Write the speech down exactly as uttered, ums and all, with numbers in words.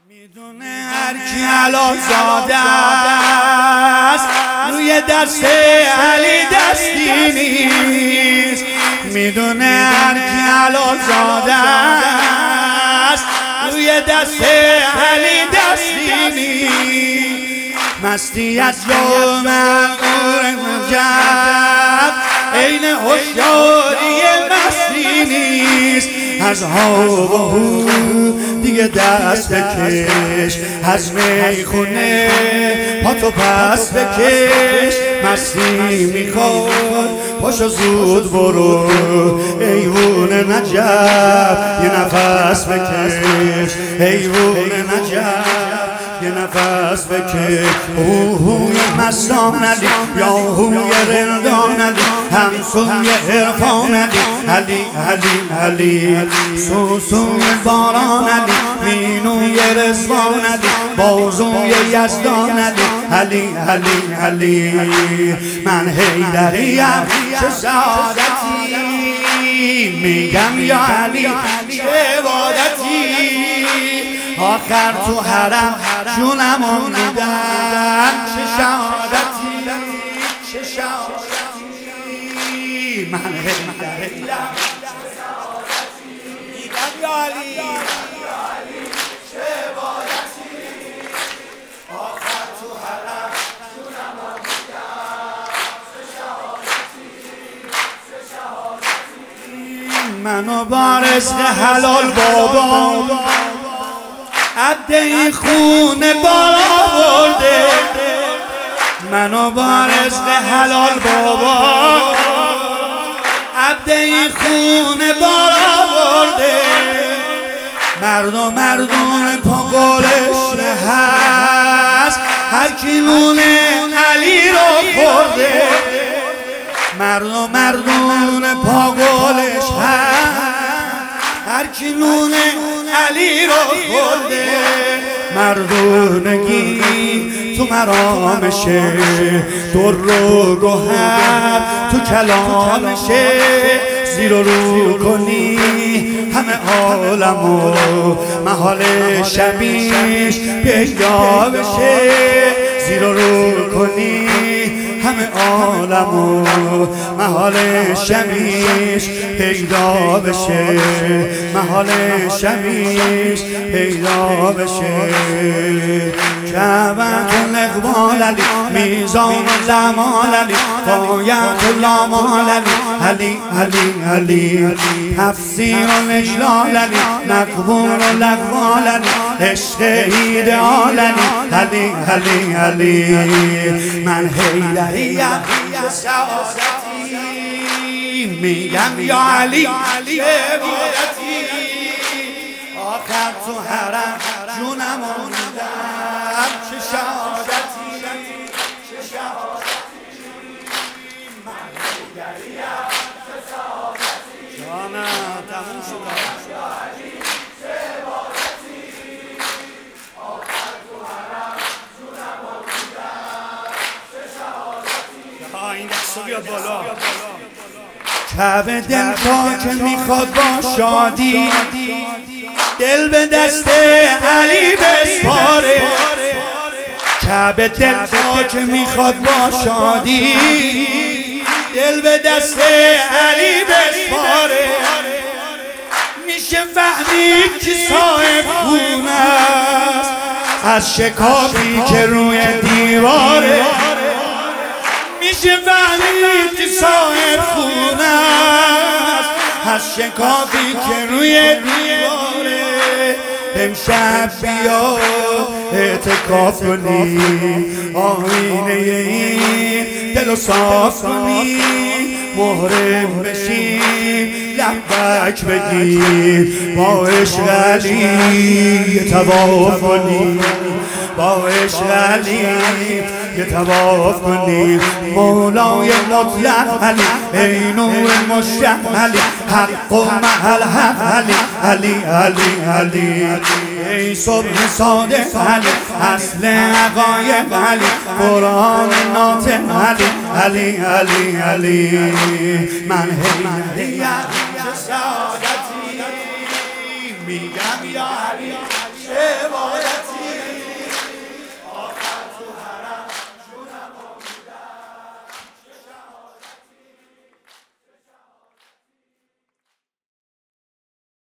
میدونه هر کی علا زاده است روی دست علی دستی نیست. میدونه هر کی علا زاده است روی دست علی دستی نیست. مستی از جو مغرور مجب عین هوشیاری مستی نیست. از ها و هو دیگه دست بکش، از میخونه پاتو پس بکش. مستی میخواد پاشو زود برو، ایوون نجب یه نفس بکش. ایوون نجب یه نفس بکش. هوی مستان علی یا هوی رندان علی، همسوی عرفان علی، علی علی علی سوسوی باران علی، مینوی رضوان علی، بازوی یزدان علی، علی علی علی. من حیدریم چه سعادتی، میگم یا علی چه عبادتی. آخر تو حرم جونمو میدم، چه شهادتی چه شهادتی. من حیدریم میگم یا علی چه عبادتی. آخر تو حرم جونمو میدم، چه شهادتی چه شهادتی. منو با رزق حلال بابا عبد این خونه بارا برده، منو با رزق حلال بابا عبد این خونه بارا برده. مردم مردم پا گلش هست، هر کی نون علی رو خورده. مردم مردم پا گلش هست، هر کی نون علی رو خورده. مردونگی تو مرامشه، در و گوهر تو کلامشه. زیر و رو کنی همه عالمو، محال شبیش پیدا بشه. زیر و رو کنی همه عالمو، محال شبیش پیدا بشه. محال شبیش پیدا بشه. کعبت الاقبال علی، میزان زمان علی، غایت الامال علی، علی علی علی. تفسیر و اجلال علی، نقبون و لقبال علی، عشق ایدئال علی، علی علی علی. من حیدریم چه سعادتی، میگم یا علی چه عبادتی. آخر تو حرم جونمو میدم، چه شهادتی چه شهادتی. من حیدریم چه سعادتی، جانم تموم شد. یا علی چه عبادتی. آخر تو حرم جونمو میدم، چه شهادتی. این دستو بیاد بالا. کعبه دل تا که میخواد با شادی، دل به دست علی بسپاره. کعبه دل تا که میخواد با شادی، دل به دست علی بسپاره. میشه فهمید که صاحب خونه است از شکافی که روی دیواره. میشه فهمید که صاحب خونه است از شکافی که روی دیواره. امشب بیا اعتکاف کنی، آینه این دلو صاف کنی. محرم بشی لبک بگیر، با عشق علی طواف کنی. با عشق علی یه طواف کنی. مولای مطلق علی، ای نور مشتق علی، حق و محل حق علی، علی علی علی. ای صبح صادق علی، اصل حقایق علی، قرآن ناطق علی، علی علی علی. من حیدریم چه سعادتی، میگم